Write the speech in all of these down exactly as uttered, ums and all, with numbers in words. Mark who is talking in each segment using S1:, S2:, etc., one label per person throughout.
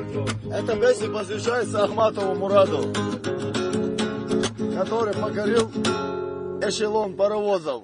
S1: Эта песня посвящается Ахматову Мураду, который покорил эшелон паровозов.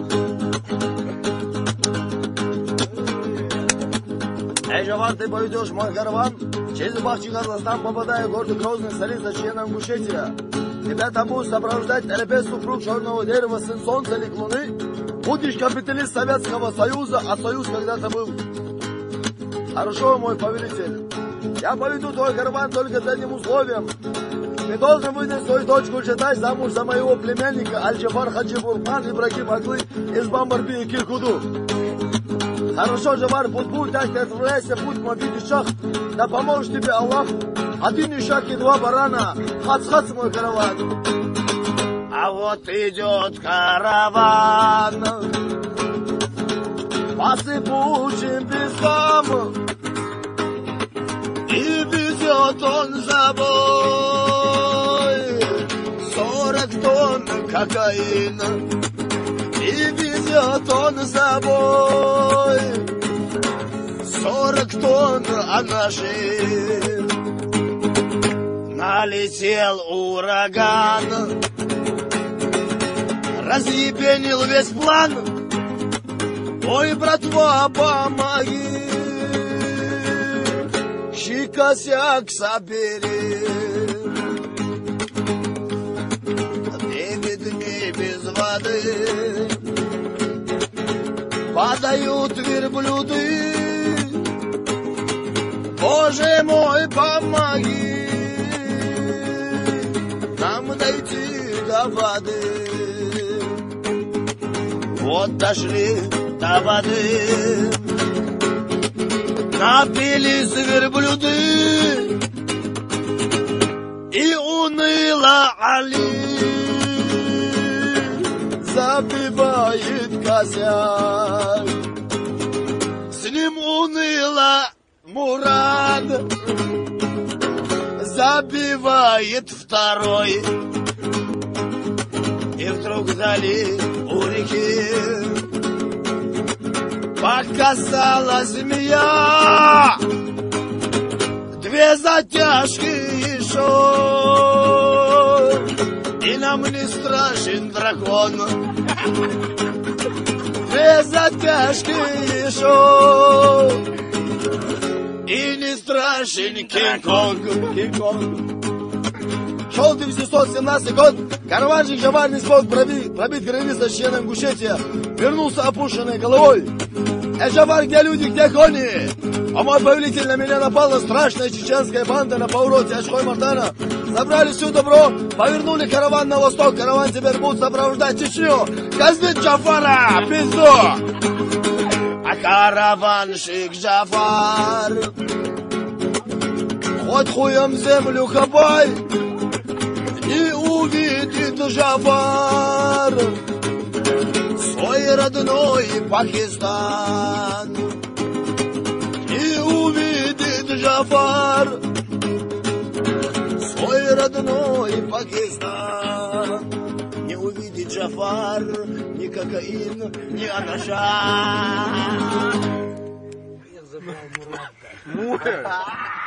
S1: Эй, Жавар, ты поведешь мой караван через Бахчи, Казахстан, попадая в город Грозный, столица Чечена-Ингушетия. Тебя там будут сопровождать терапевт, супруг черного дерева, сын солнца или луны. Будешь капиталист Советского Союза, а Союз когда-то был. Хорошо, мой повелитель. Я поведу твой караван только с одним условием. Ты должен выдать свою дочку читать замуж за моего племянника Аль-Джафар Хаджи Бурман Ибрагим Аглы из Бамбарби и Киркуду. Хорошо, Джафар, путь будет, так ты отправляйся, путь мобильный шах. Да поможет тебе Аллах. Один ишак и два барана. Хац-хац, мой караван. А вот идет караван по сыпучим пескам, и везет он с собой сорок тонн кокаина. И везет он с собой сорок тонн анаши. Налетел ураган, разъебенил весь план. Ой, братва, помоги, щи-косяк собери. Девять дней без воды падают верблюды. Боже мой, помоги нам дойти до воды. Вот дошли до воды, напились верблюды, и уныло Али запивает косяк. С ним уныло Мурад забивает второй. И вдруг вдали у реки показала змея. Две затяжки еще, и нам не страшен дракон. Две затяжки еще, и не страшен Кинг-Конг. Кинг-Конг. Шел тысяча девятьсот семнадцатый год, караванчик Жавар не смог пробить, пробить границу с Чечена-Ингушетия, вернулся опущенной головой. Эй, Жавар, где люди, где кони? А мой повелитель, на меня напала страшная чеченская банда на повороте Ашхой-Мартана. Забрали все добро, повернули караван на восток, караван теперь будет сопровождать Чечню. Казнить Джафара, пизду! А караванщик Джафар хоть хуем землю хапай, и увидит Джафар свой родной Пакистан. И увидит Джафар свой родной Пакистан. Не увидит Джафар ни кокаин, ни анаша. Я забрал Мурада.